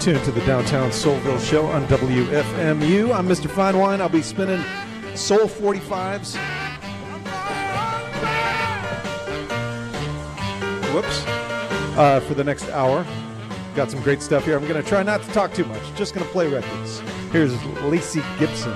tuned to the Downtown Soulville Show on WFMU. I'm Mr. Fine Wine. I'll be spinning Soul 45s. For the next hour. Got some great stuff here. I'm going to try not to talk too much. Just going to play records. Here's Lacey Gibson.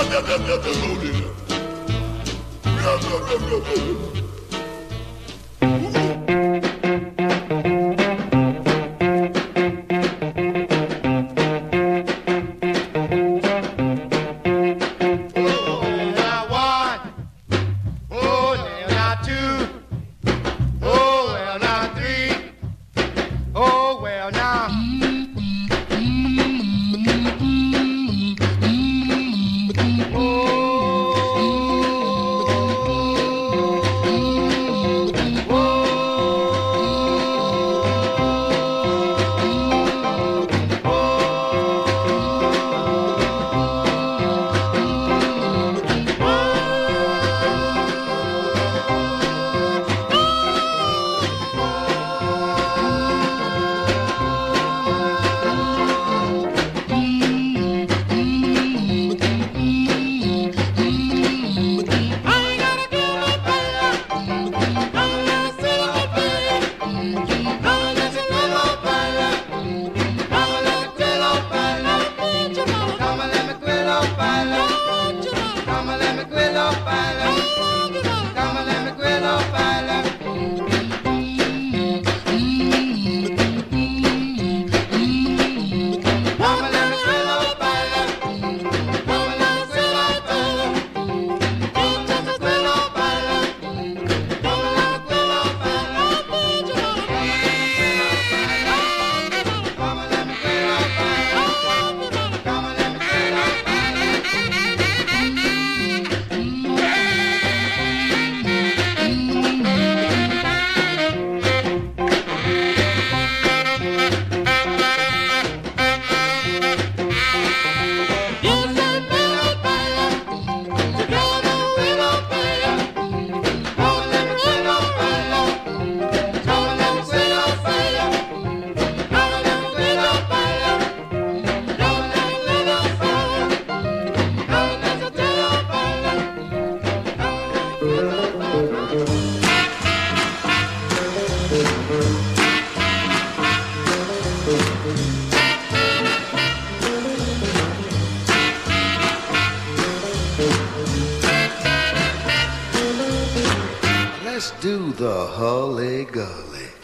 Let's do the Hully Gully.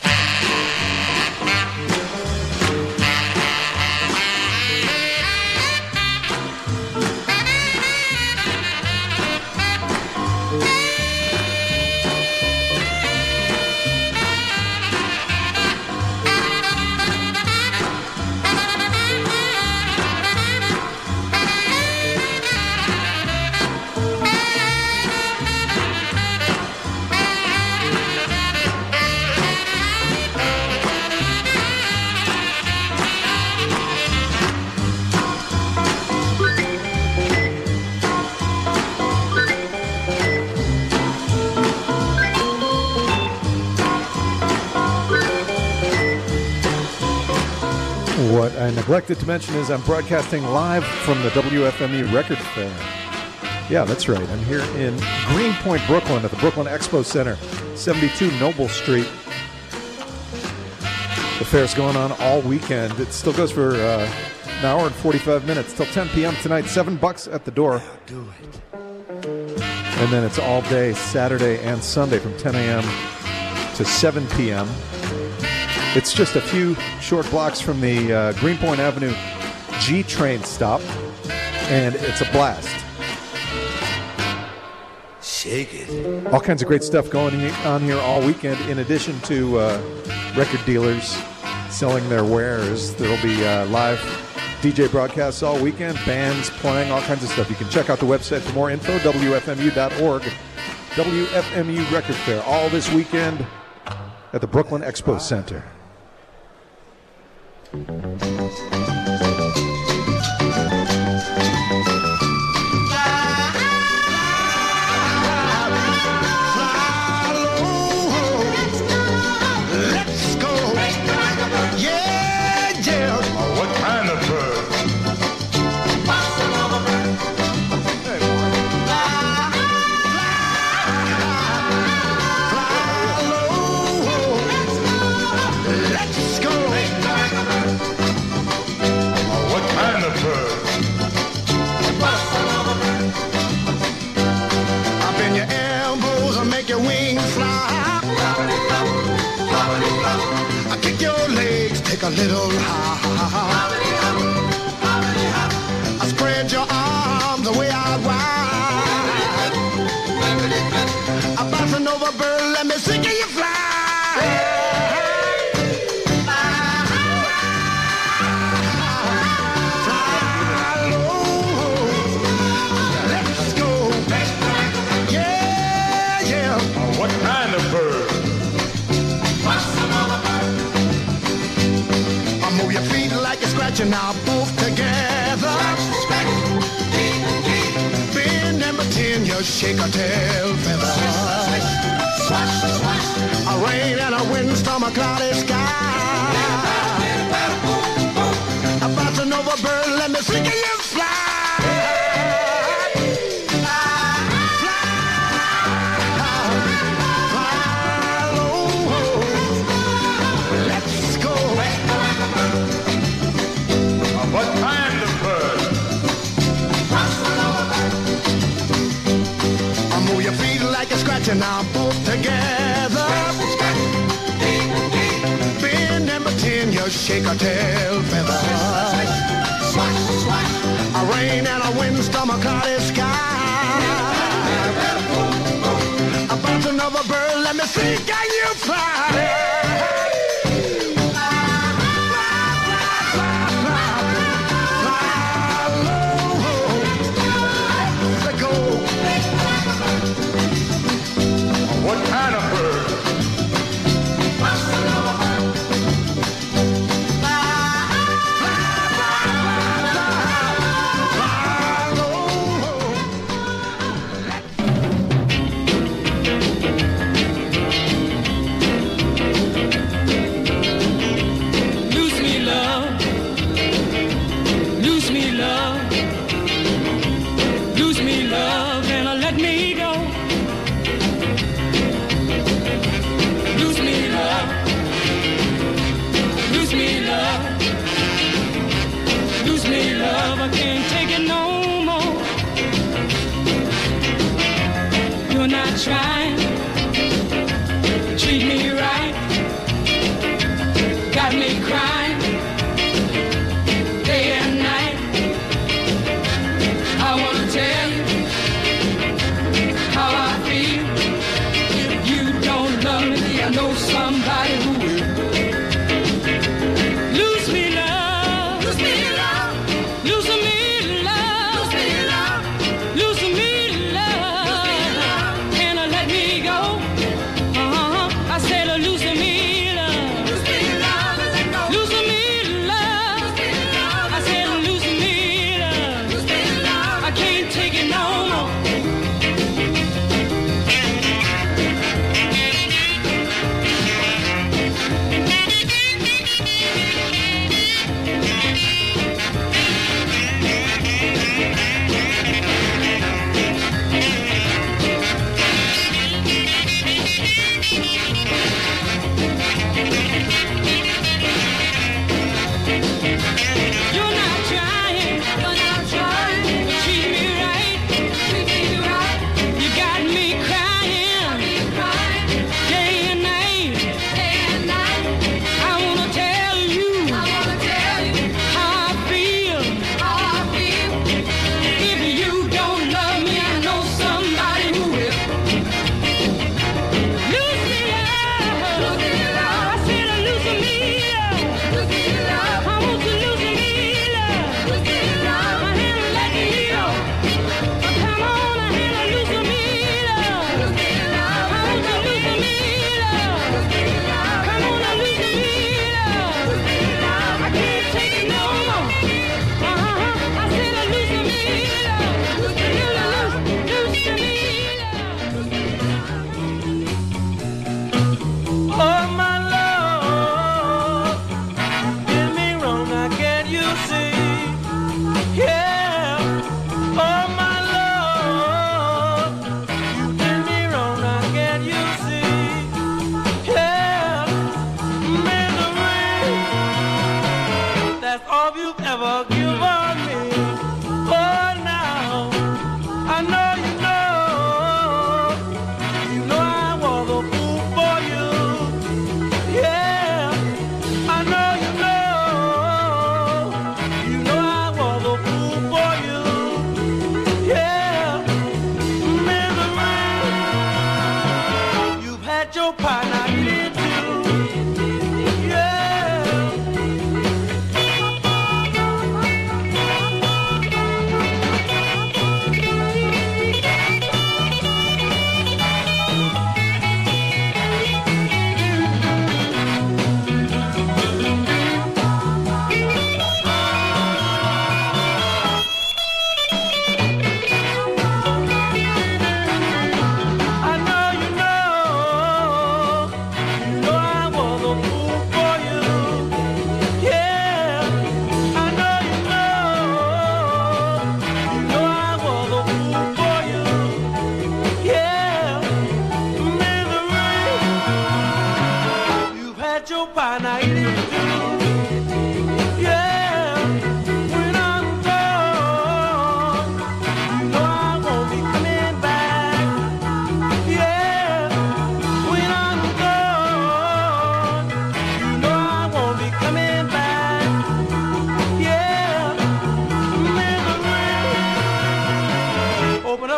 What I neglected to mention is I'm broadcasting live from the WFMU Record Fair. Yeah, that's right. I'm here in Greenpoint, Brooklyn at the Brooklyn Expo Center, 72 Noble Street. The fair's going on all weekend. It still goes for an hour and 45 minutes till 10 p.m. tonight. $7 at the door. I'll do it. And then it's all day, Saturday and Sunday from 10 a.m. to 7 p.m. It's just a few short blocks from the Greenpoint Avenue G train stop, and it's a blast. Shake it. All kinds of great stuff going on here all weekend, in addition to record dealers selling their wares. There'll be live DJ broadcasts all weekend, bands playing, all kinds of stuff. You can check out the website for more info, WFMU.org. WFMU Record Fair, all this weekend at the Brooklyn Expo Center. little high. I spread your arms the way I ride. I'm bouncing over, bird, let me see, can you fly? What kind of bird? I move your feet like you're scratching now, both together. Bend and pretend you shake a tail feather. A rain and a windstorm, a cloudy sky. A bouncing over bird, let me see, can you fly? What kind of bird? I move your feet like you're scratching now, both together. Bend and pretend you shake a tail feather. A rain and a windstorm, a cloudy sky. A bouncing of a bird, let me see, can you fly? What kind of bird? Lose me, love. Lose me, love. Lose me, love, and let me go. Lose me, love. Lose me, love. Lose me, love. I can't take it no more. You're not trying to treat me right. Got me crying day and night. I wanna tell you how I feel. If you don't love me, I know somebody who will. Lose me, love. Lose me, love. Lose me, love. Lose me, love. Lose me, love. Can I let me go?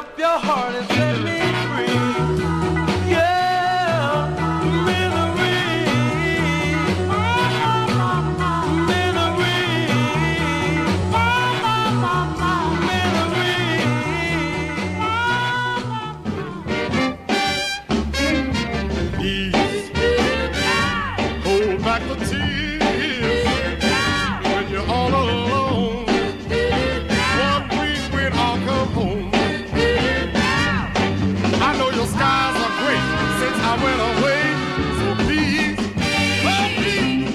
up your heart and set me free. Yeah, misery, hold back the tears when you're all alone. One week when I'll come home. I know your skies are great since I went away. So please, oh please,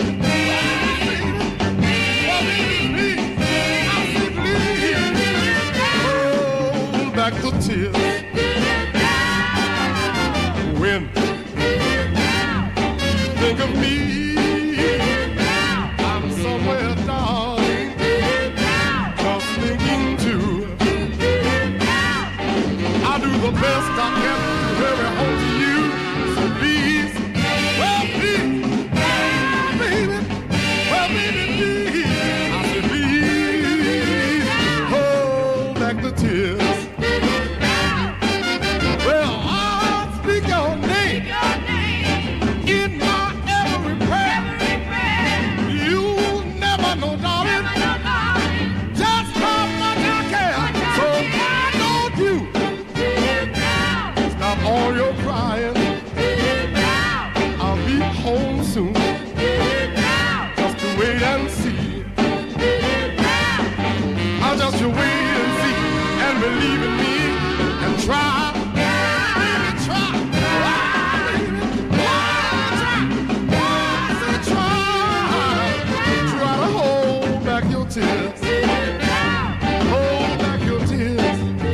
hold back the tears when think of me, I'm somewhere, darling, just thinking too. I do the best I can to hurry home to you. So please, well please, baby, well baby, please. I said please, hold back the tears. Well, I'll speak your name. In my every prayer, you never know, darling, just how much I care. So why don't you stop all your crying? I'll be home soon, just to wait and see. I'll just wait and see, and believe in me, and try. Tears. Hold back your tears.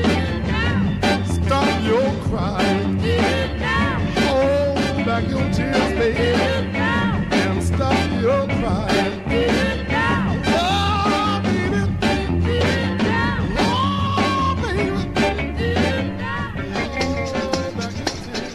Stop your crying. Hold back your tears, baby, and stop your crying. Oh, baby. Oh, baby. Hold back your tears.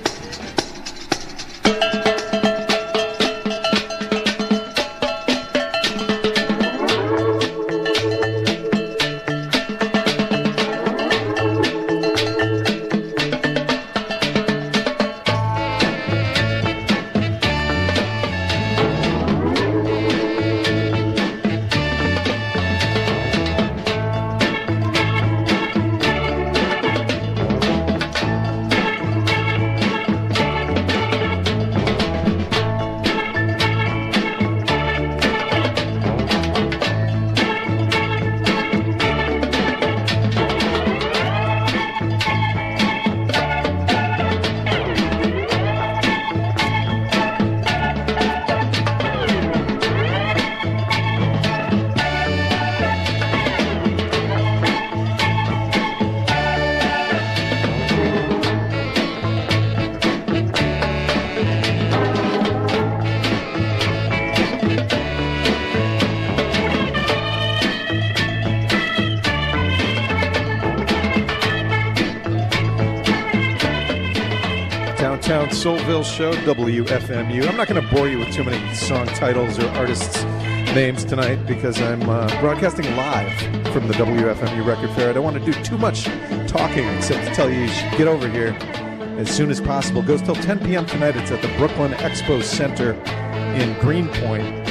Downtown Soulville Show, WFMU. I'm not going to bore you with too many song titles or artists' names tonight because I'm broadcasting live from the WFMU Record Fair. I don't want to do too much talking except to tell you should get over here as soon as possible. It goes till 10 p.m. tonight. It's at the Brooklyn Expo Center in Greenpoint,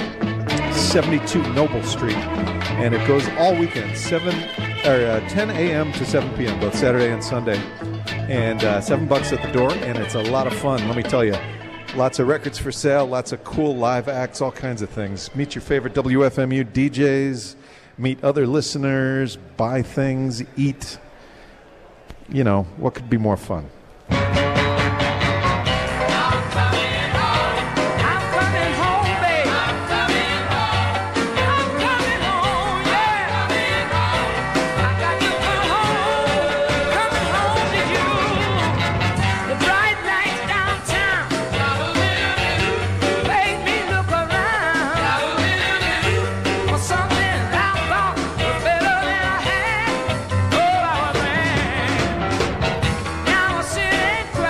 72 Noble Street. And it goes all weekend, 10 a.m. to 7 p.m., both Saturday and Sunday. And $7 at the door, and it's a lot of fun, let me tell you. Lots of records for sale, lots of cool live acts, all kinds of things. Meet your favorite WFMU DJs, meet other listeners, buy things, eat. You know, what could be more fun? Now I sit and cry.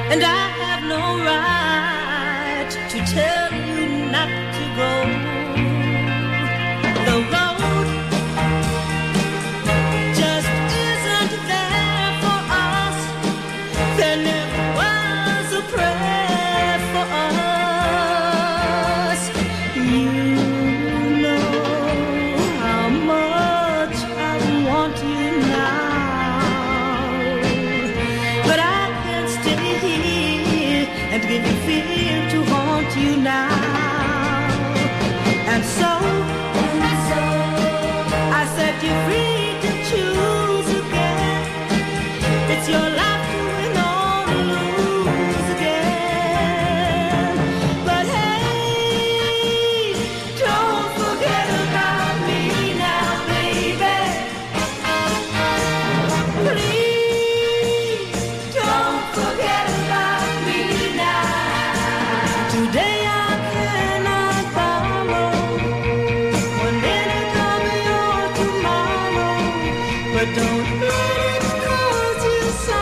and I have no right to tell you not to go. The road just isn't there for us. There never was a prayer for us. You know how much I want you now, but I can't stay here and give you fear to haunt you now. And so I set you free to choose again. It's your life to win or to lose again. But hey, don't forget about me now, baby. Please don't forget about me now. Today I cannot borrow one minute of your tomorrow, but don't let it cause you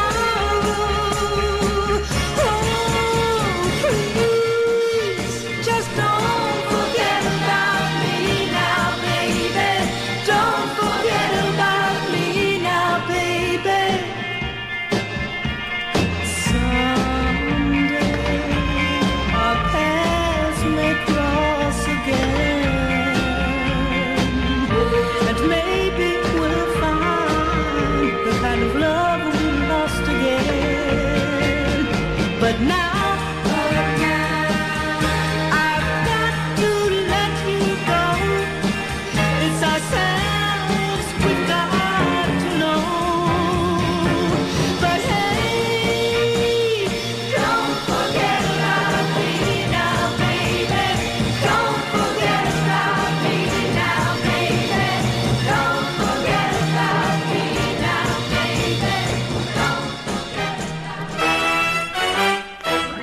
sorrow. Oh, please, just don't forget about me now, baby. Don't forget about me now, baby. Someday our paths may cross again, and maybe we'll find the kind of love we lost again. But now I've got to let you go. It's ourselves we've got to know. But hey, don't forget about me now, baby. Don't forget about me now, baby. Don't forget about me now, baby. Don't forget about me.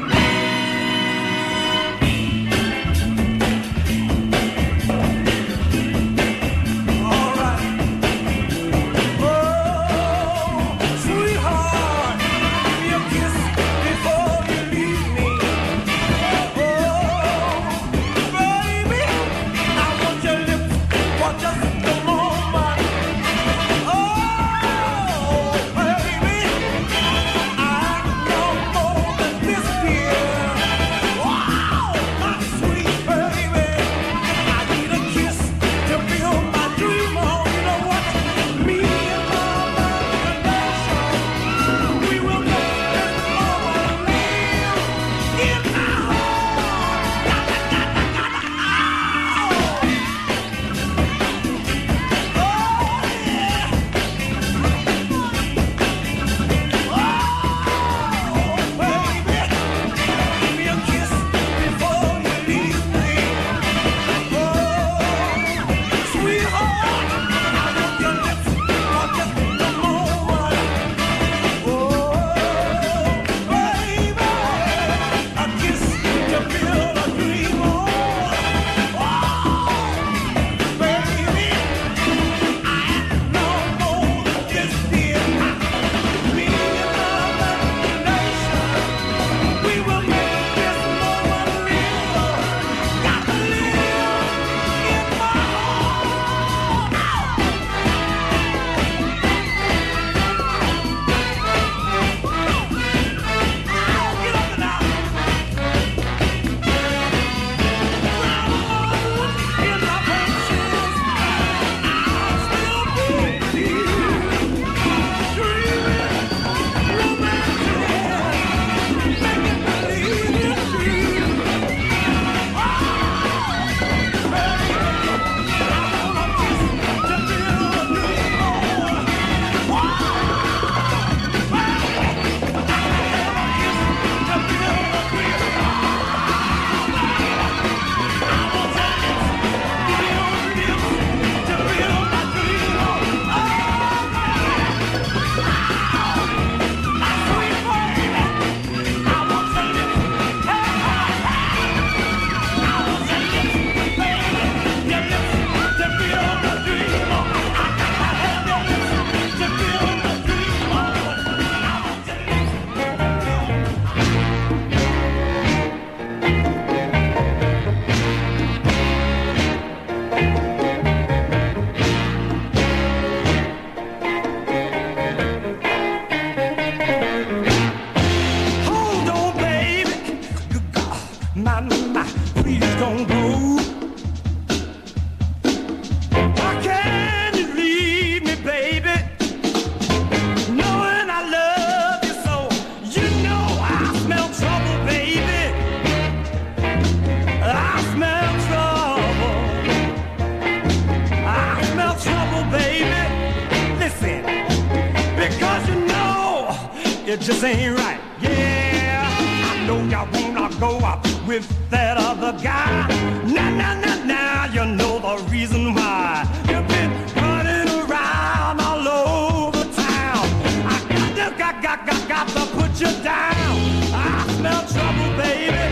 just ain't right. Yeah, I know y'all wanna go up with that other guy. Now, you know the reason why. You've been running around all over town. I got to put you down. I smell trouble, baby.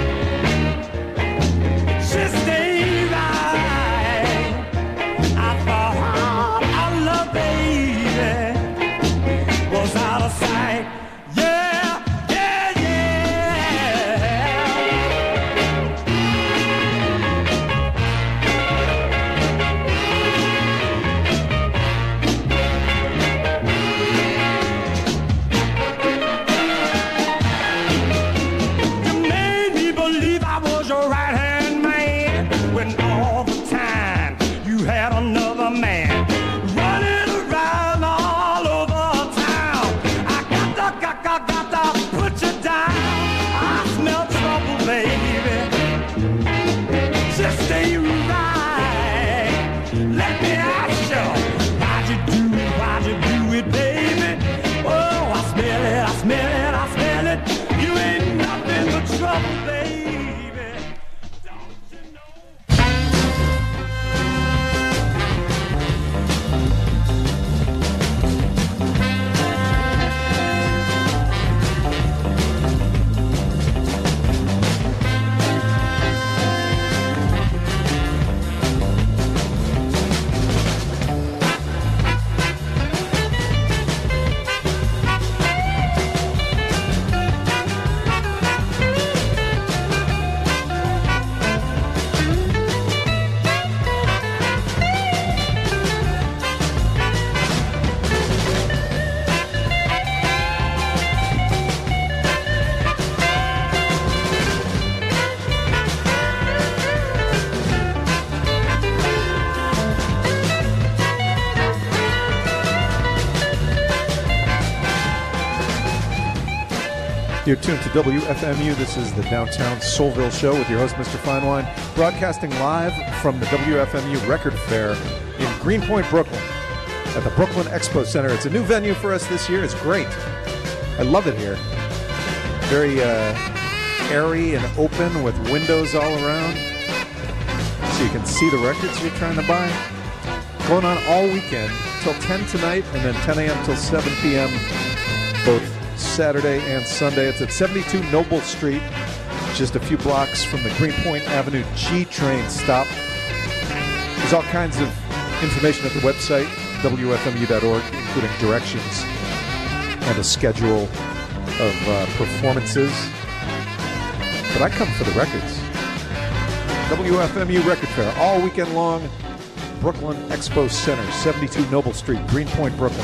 Just ain't right. I thought our love, baby, was out of sight. Yeah, yeah, yeah. You made me believe I was your right-hand man when all the time you had another man running around all over town. I got to put you down. I smell trouble, baby. Just ain't right. Let me ask you, why'd you do it, baby? Oh, I smell it. You ain't nothing but trouble, baby. Don't you know? You're tuned to WFMU. This is the Downtown Soulville Show with your host, Mr. Finewine, broadcasting live from the WFMU Record Fair in Greenpoint, Brooklyn, at the Brooklyn Expo Center. It's a new venue for us this year. It's great. I love it here. Very airy and open with windows all around, so you can see the records you're trying to buy. Going on all weekend till 10 tonight and then 10 a.m. till 7 p.m. both Saturday and Sunday. It's at 72 Noble Street, just a few blocks from the Greenpoint Avenue G train stop. There's all kinds of information at the website, WFMU.org, including directions and a schedule of performances. But I come for the records. WFMU Record Fair, all weekend long, Brooklyn Expo Center, 72 Noble Street, Greenpoint, Brooklyn.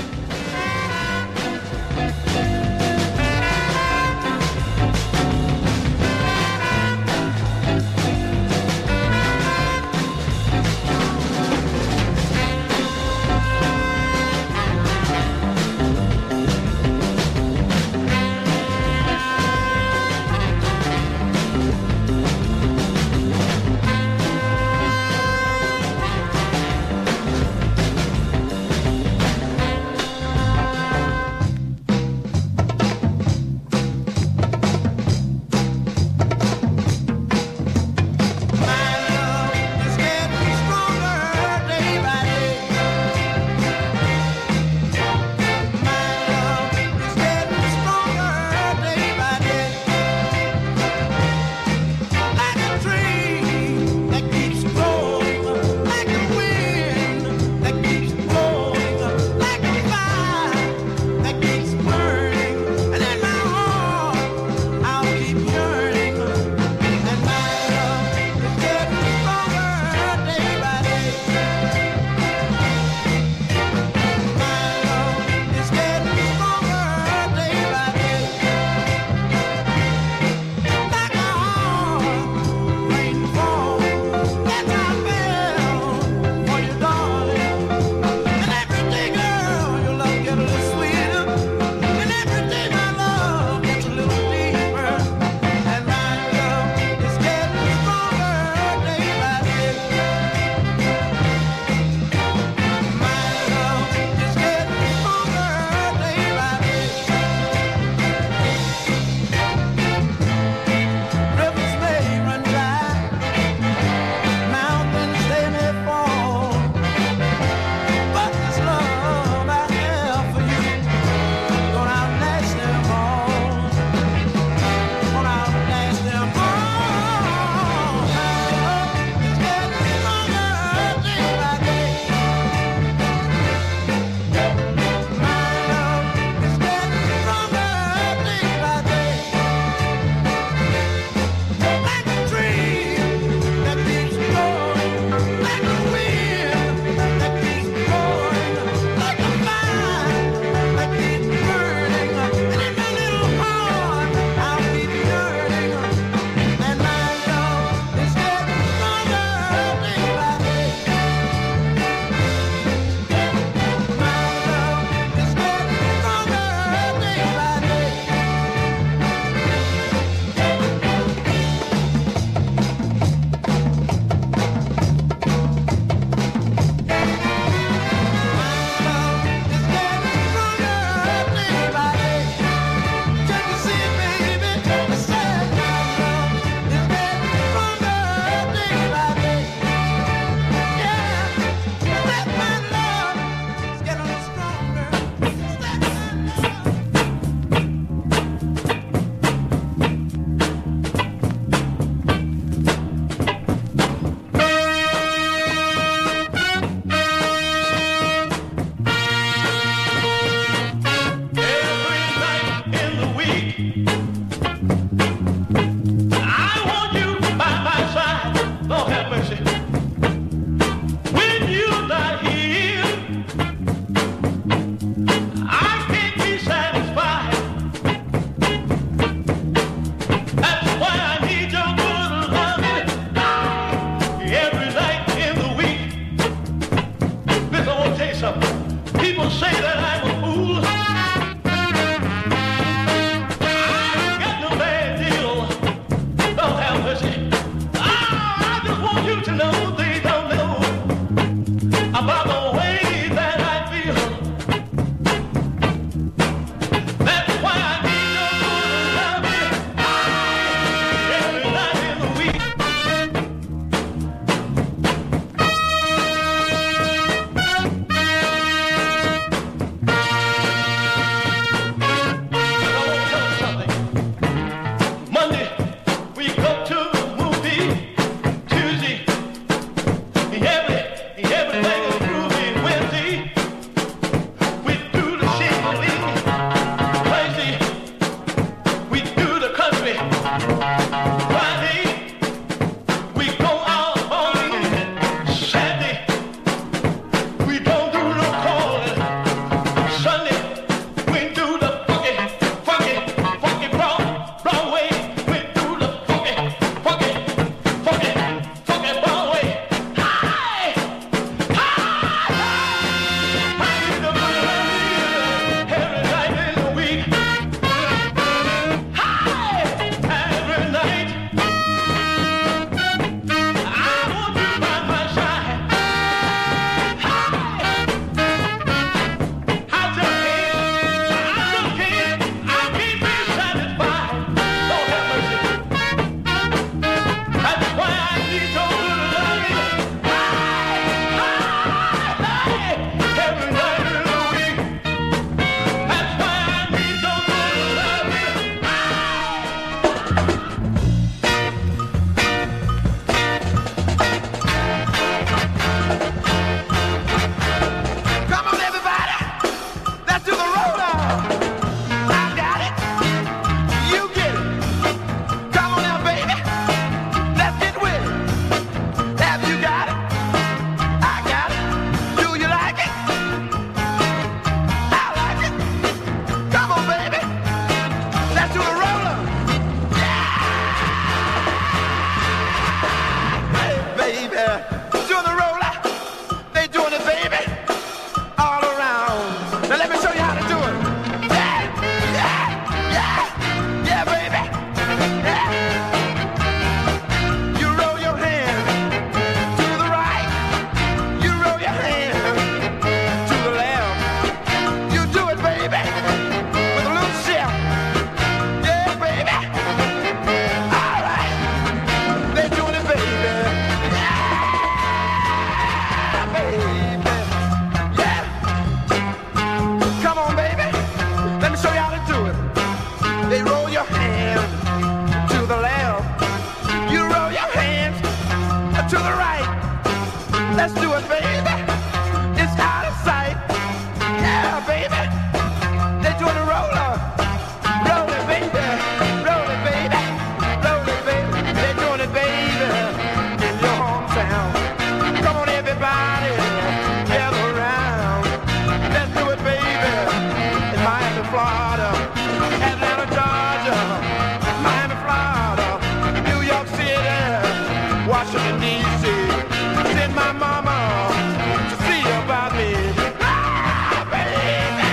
to the right. Let's do it, baby. It's out of sight. Yeah, baby. They're doing a roller. Roll it, baby. Roll it, baby. Roll it, baby. They're doing it, baby. In your hometown. Come on, everybody. Gather around. Let's do it, baby. In Miami, Florida. Atlanta, Georgia. Miami, Florida. New York City. Washington, D.C. Send my mama to see about me. Ah, baby.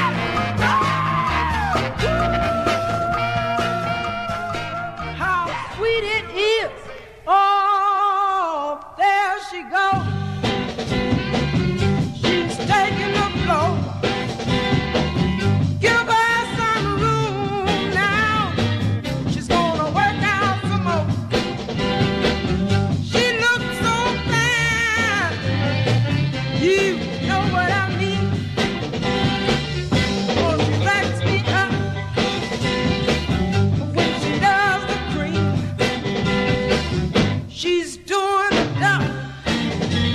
How sweet it is. Oh, there she goes. She's taking the floor. Give her some room now. She's gonna work out some more. She looks so fine. You know what I mean. Oh, she backs me up when she does the cream. She's doing the duck.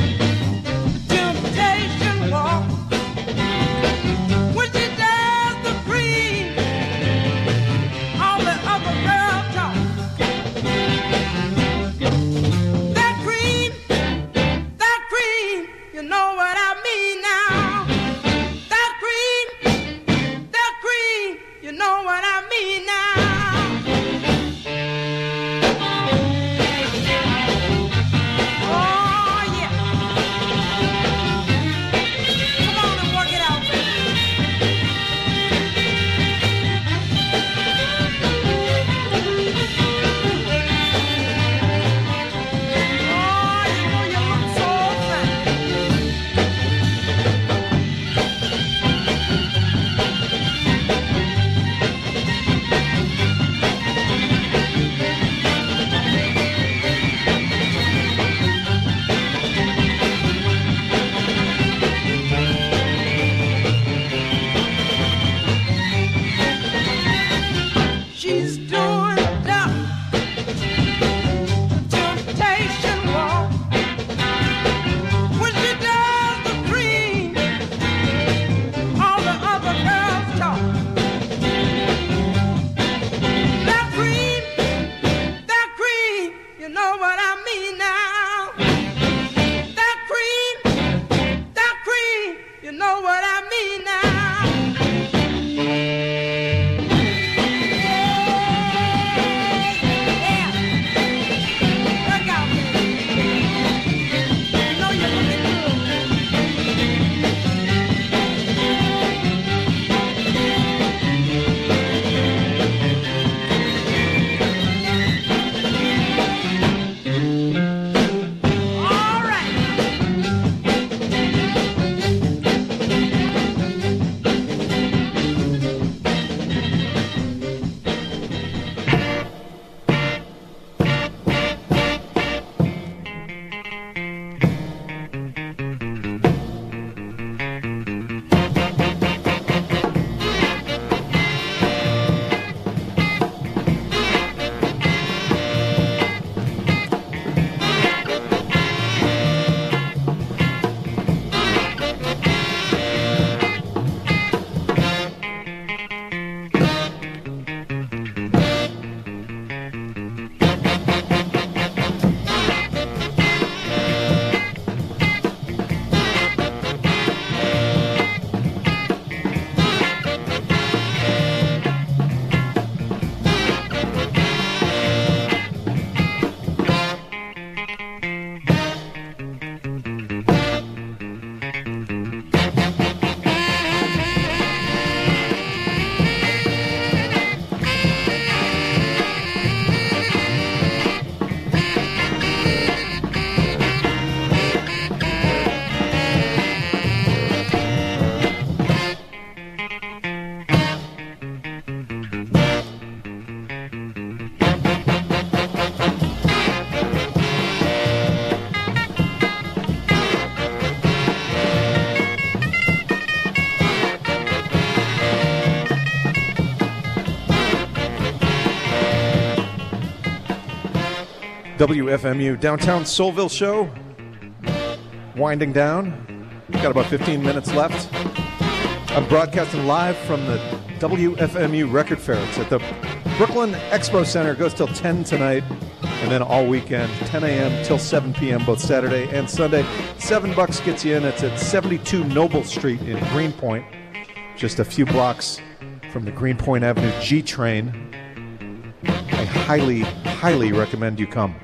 WFMU Downtown Soulville Show. Winding down. Got about 15 minutes left. I'm broadcasting live from the WFMU Record Fair. It's at the Brooklyn Expo Center. It goes till 10 tonight, and then all weekend, 10 a.m. till 7 p.m. both Saturday and Sunday. $7 gets you in. It's at 72 Noble Street in Greenpoint, just a few blocks from the Greenpoint Avenue G train. I highly, highly recommend you come.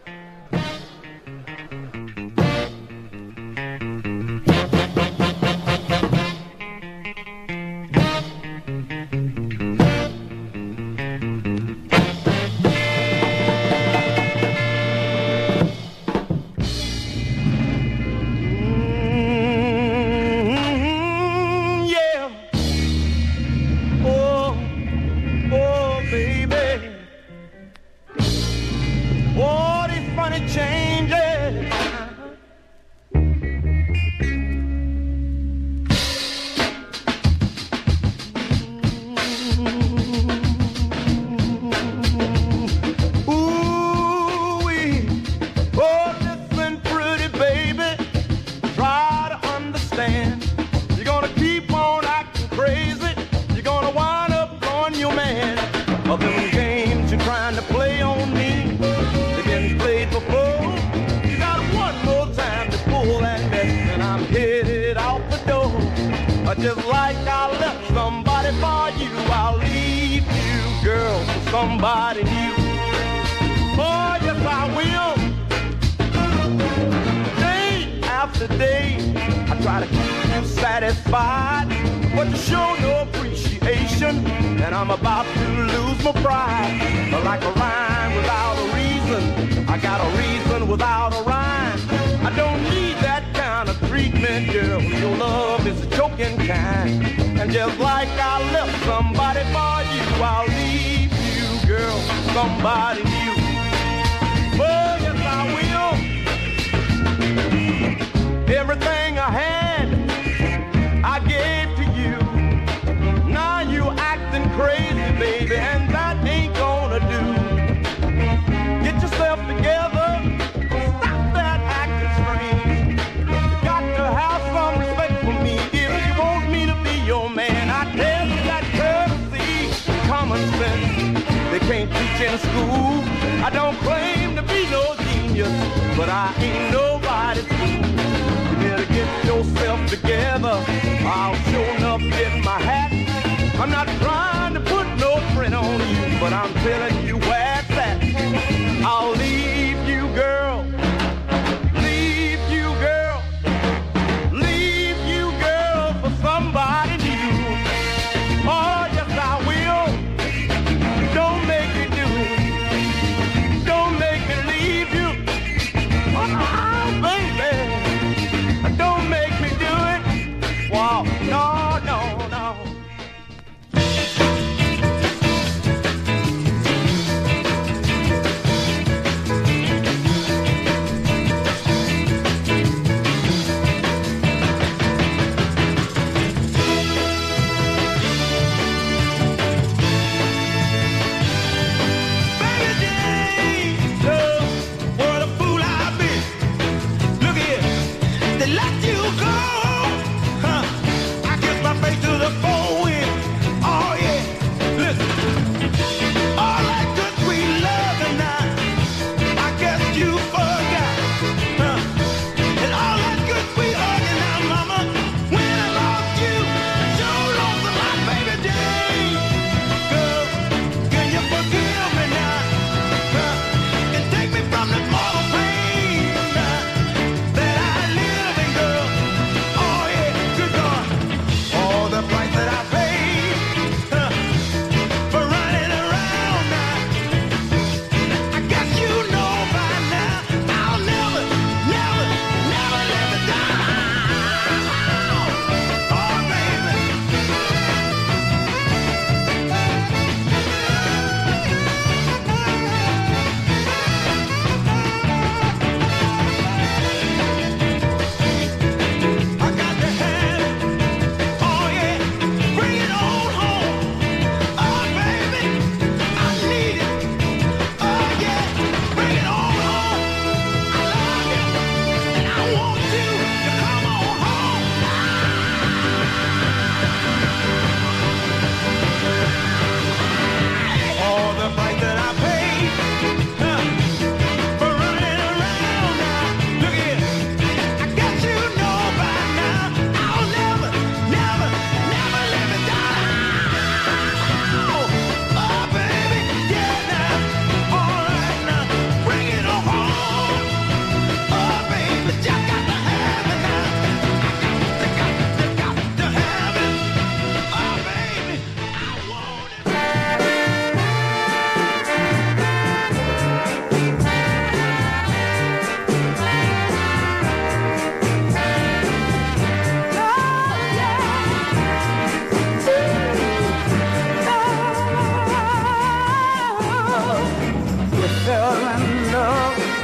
Just like I left somebody for you, I'll leave you, girl, for somebody new. Oh, yes, I will. Day after day, I try to keep you satisfied, but you show no appreciation, and I'm about to lose my pride. But like a rhyme without a reason, I got a reason without a rhyme. I don't need that kind of treatment, girl. Your love is a choking kind. And just like I left somebody for you, I'll leave you, girl, somebody new. Oh, yes, I will. Everything I had, I gave to you. Now you acting crazy, baby, and that ain't gonna do. Get yourself together. They can't teach in school. I don't claim to be no genius, but I ain't nobody's fool. You better get yourself together. I'll sure enough get my hat. I'm not trying to put no print on you, but I'm telling you where it's at. I'll leave you, girl. Leave you, girl. Leave you, girl, for somebody new. Oh, yes, I will. Don't make me do it. Don't make me leave you. Oh.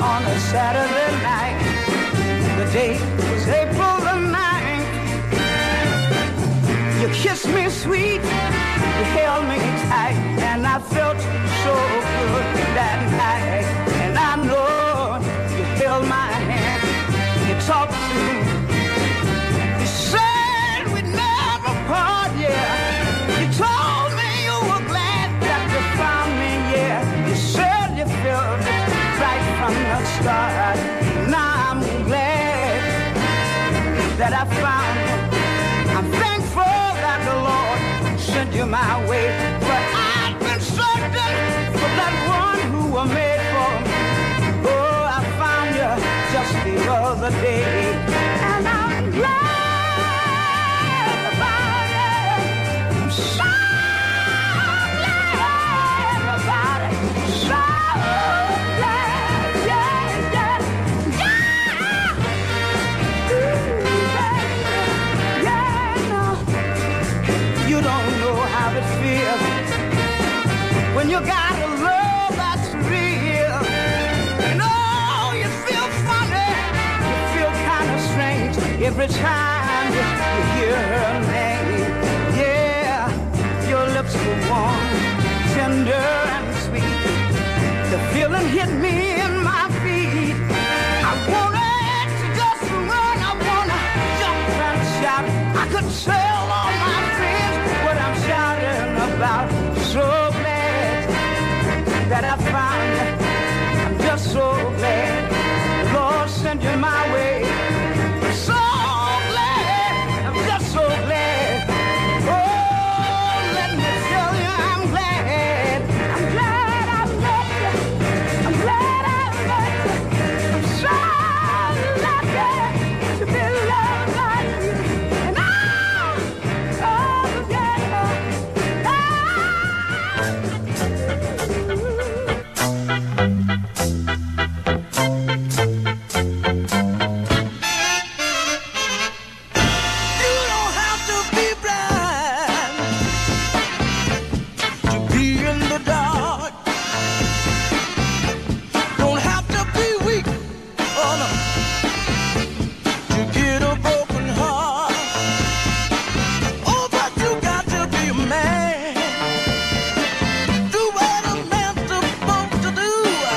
on a Saturday night. The date was April the 9th. You kissed me sweet, you held me tight, and I felt so good that night. And I know you held my hand, you talked to me, you said we'd never part, yeah. You told me you were glad that you found me, yeah. You said you felt it right from the start. Now I'm glad that I found you. I'm thankful that the Lord sent you my way, but I've been searching for that one who was made for me. Oh, I found you just the other day, and I'm glad about it. I'm so glad about it. So glad, yeah, yeah, yeah. Ooh, baby, yeah, no. You don't know how it feels when you got a love that's real. And oh, you feel funny, you feel kind of strange every time you hear her name. Yeah, your lips were warm, tender and sweet. The feeling hit me in my feet. I wanted to just run, I wanna jump and shout. I could tell all my friends what I'm shouting about. So glad that I found you. I'm just so glad the Lord sent you my way. So glad, I'm just so glad. Oh, let me tell you, I'm glad. I'm glad I met you. I'm glad I met you. I'm so lucky to be loved like you. And oh, yeah. You don't have to be blind to be in the dark. Don't have to be weak, oh no, to get a broken heart. Oh, but you got to be a man. Do what a man's supposed to do.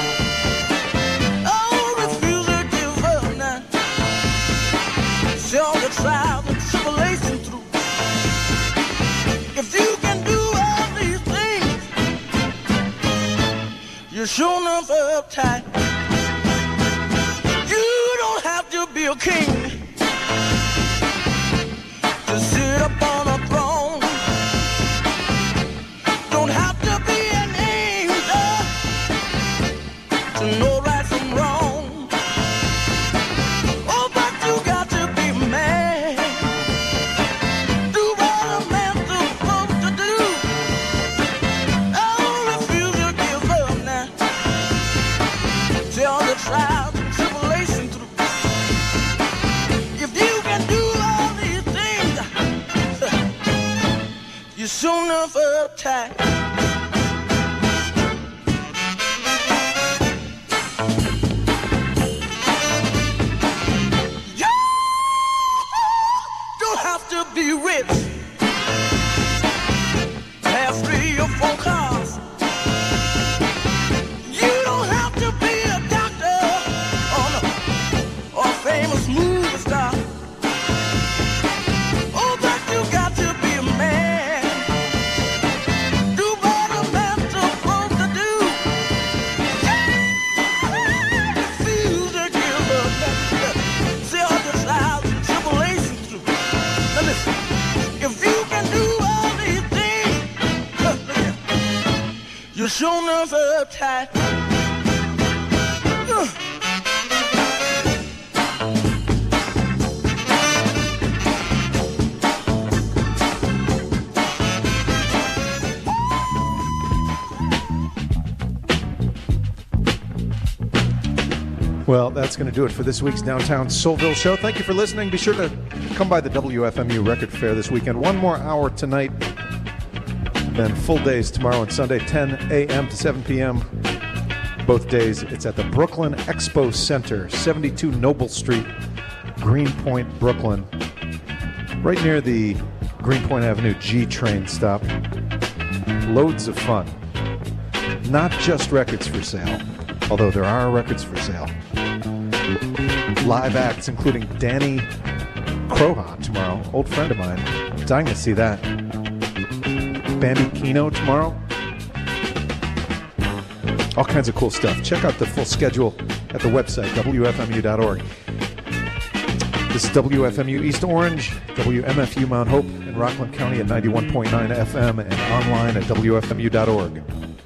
Oh, refuse to give up now. See all the trials and tribulation through. If you can do all these things, you're sure enough uptight. You don't have to be a king to sit up on a throne. Don't have to be an angel to know right from wrong. Oh, but you got to be a man. Do what a man's supposed to do. Oh, refuse to give up now. See all the trials and tribulation through. If you can do all these things, you're soon enough uptight. You don't have to be rich, have 3 or 4 cars. You don't have to be a doctor or a famous movie star. Oh, but you got to be a man. Do what a man's supposed to do. Refuse to give up. See all the trials and tribulations through. Now listen, if you can do all these things, you're sure enough uptight. Well, that's going to do it for this week's Downtown Soulville show. Thank you for listening. Be sure to come by the WFMU Record Fair this weekend. 1 more hour tonight, then full days tomorrow and Sunday, 10 a.m. to 7 p.m. both days. It's at the Brooklyn Expo Center, 72 Noble Street, Greenpoint, Brooklyn, right near the Greenpoint Avenue G train stop. Loads of fun. Not just records for sale, although there are records for sale. Live acts including Danny Crohan tomorrow, old friend of mine. Dying to see that. Bambi Kino tomorrow. All kinds of cool stuff. Check out the full schedule at the website, WFMU.org. This is WFMU East Orange, WMFU Mount Hope in Rockland County at 91.9 FM and online at WFMU.org.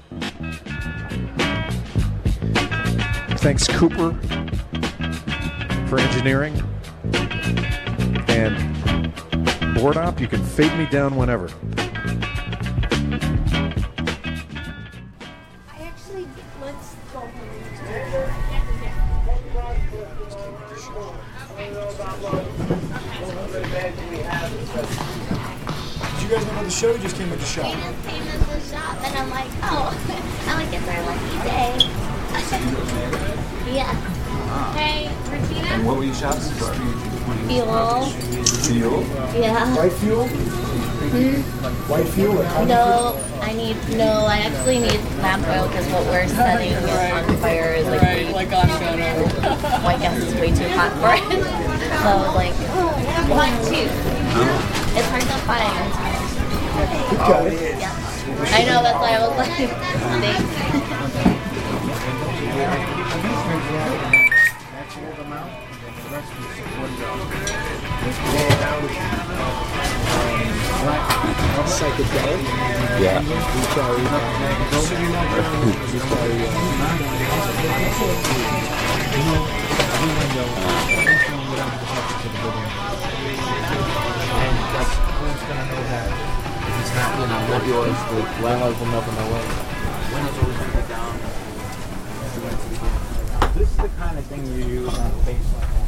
Thanks, Cooper, for engineering. And Board Op, you can fade me down whenever. Let's go. Did you guys know about the show? You just came with the shop. I just came to the shop and I'm like, oh, I'm like, it's our lucky day. Yeah. Hey, Regina? And what were you shopping for? Fuel. Fuel? Yeah. White fuel? White fuel? I actually need lamp oil because what we're setting on fire is like white gas is way too hot for it. So I was like, what too? It's hard to find. Okay. Yeah. I know, that's why I was like, thanks. Psychedelic. Yeah. Not yours, the landlord will know from my way. This is the kind of thing you use on face like that.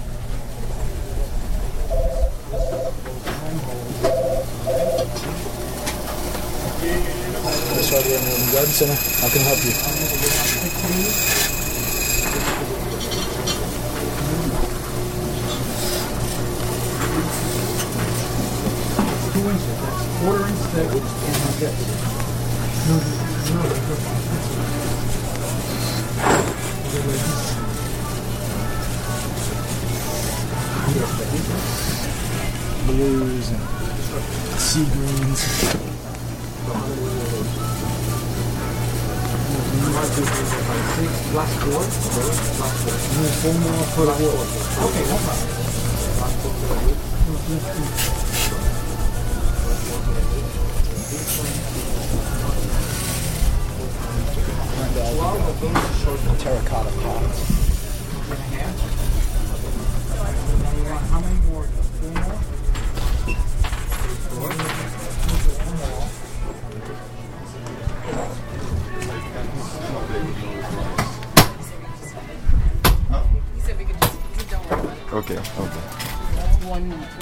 Garden Center. How can I help you? Quarter-inch thick and blues and sea greens. Last four? Four more for the water. Okay, no problem. Terracotta pots. How many more? Four more? Okay. One,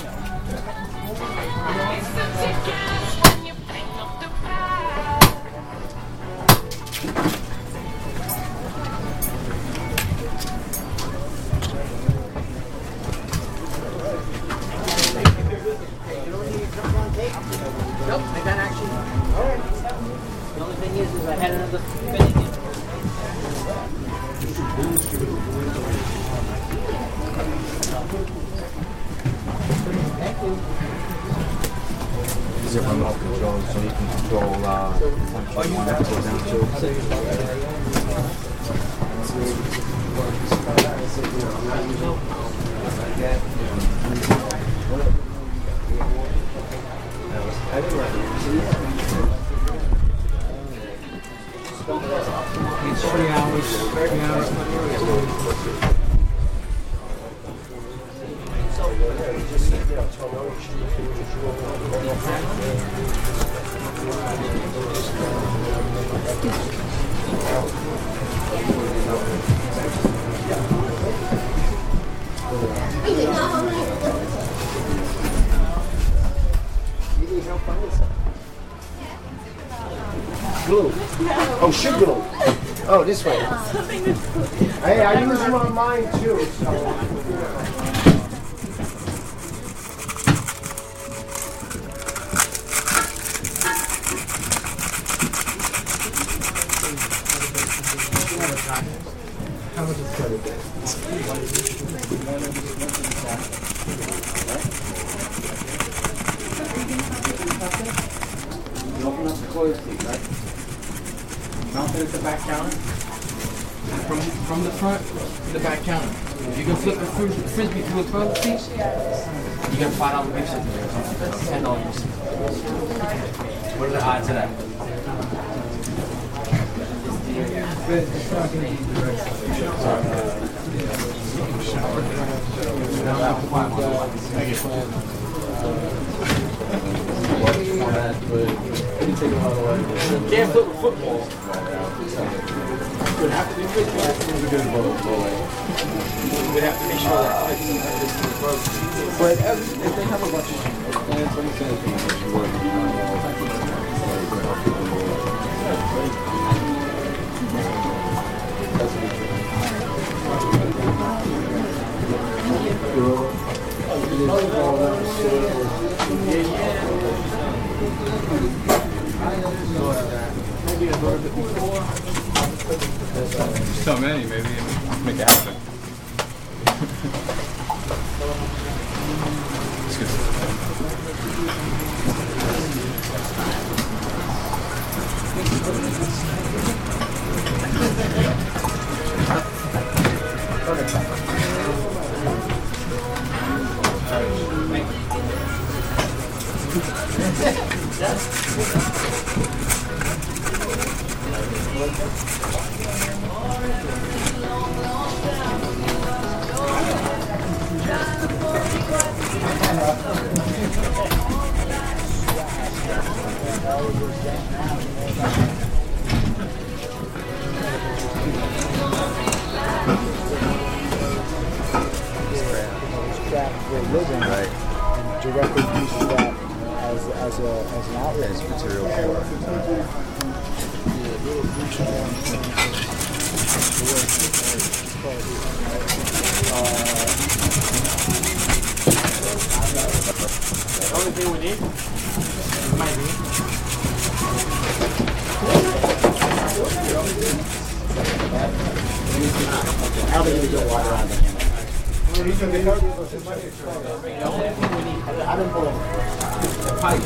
Nope, I got action. Alright. The only thing is I had another spinning in. Thank you. Is it remote control so you can control which one you want to go down to? It's 3 hours. 3 hours. Glue. Oh, shit glue. Oh, Oh, this way. Hey, I use them on mine too, so. How much is cut it? You open up the closed seat, right? Mount it at the back counter. From the front to the back counter. If you can flip the frisbee through a toilet seat, you get $5 gift certificate. $10. What are the odds of that? Can't flip a football. Would have to be good. Would have to make sure that but if they have a bunch of So many, maybe make it happen. It's good. Right. And directly uses that as an outlet. As material for the only thing we need might be. How do you get water on the camera? I didn't pull the pipe.